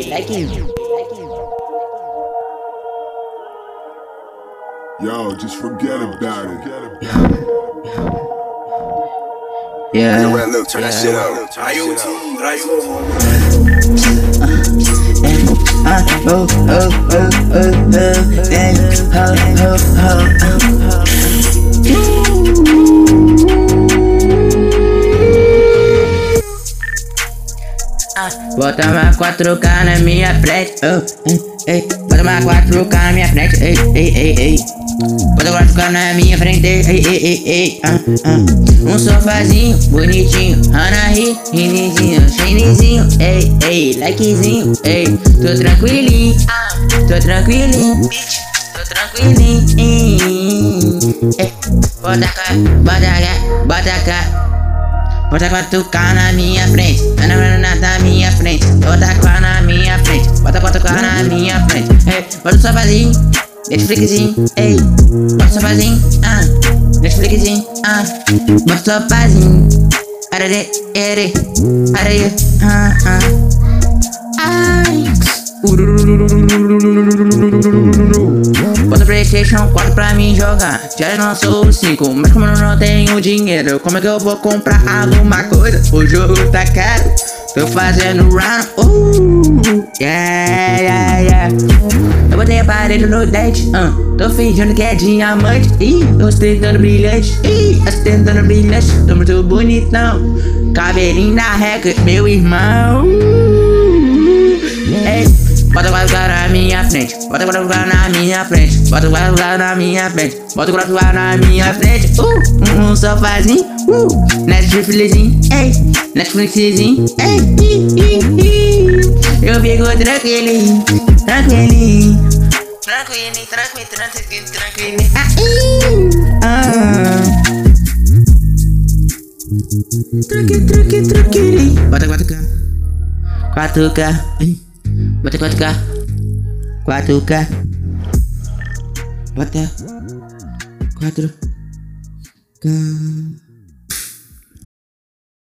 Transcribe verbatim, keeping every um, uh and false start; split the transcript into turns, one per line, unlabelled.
like it.
Yo, just forget about it.
Yeah.
Yo, Red, look, turn that shit up. IoT,
Uh, oh, oh, oh, oh, oh, then, ho, ho, ho, oh. Bota uma quatro K na minha frente, oh, ei, ei. Bota uma quatro K na minha frente, ei, ei, ei, ei. Bota quatro K na minha frente, ei, ei, ei, ei, ah, ah. Um sofazinho bonitinho, Anahi, Rinizinho, Shinezinho, ei, ei, likezinho, ei. Tô tranquilinho, ah, tô tranquilinho, bitch, tô tranquilinho, ei. Bota cá, bota cá, bota cá. Bota quatro K na minha frente, na, na minha frente. Bota quatro na minha frente, bota quatro K na minha frente. Ei, bota o sofazinho, Netflixzinho, ei. Bota o sofazinho, ah, Netflixzinho, ah. Bota o sofazinho, arare, ere, areia, ah, ah. Ai, bota PlayStation quatro pra mim jogar. Já não sou o cinco, mas como eu não tenho dinheiro, como é que eu vou comprar alguma coisa? O jogo tá caro, tô fazendo run, uh, yeah, yeah, yeah. Eu botei aparelho no dente, uh, tô fingindo que é diamante, ih, tô ostentando brilhante, ih, ostentando brilhante, tô muito bonitão, cabelinho na regra, meu irmão, ei. Bota quatro K na minha frente, bota quatro K na minha frente, bota quatro K na minha frente, bota quatro K na minha frente, uh, um, um sofazinho, uh, Netflixzinho, ei, Netflixzinho, ei, hi, hi, hi. Eu fico tranquilinho, tranquilinho, tranquilinho, tranquilinho, tranquilinho, tranquilinho, ah, ah. Tranqui, tranqui, tranquilinho. Bota quatro K, quatro K, bota quatro K, quatro K, bota quatro K.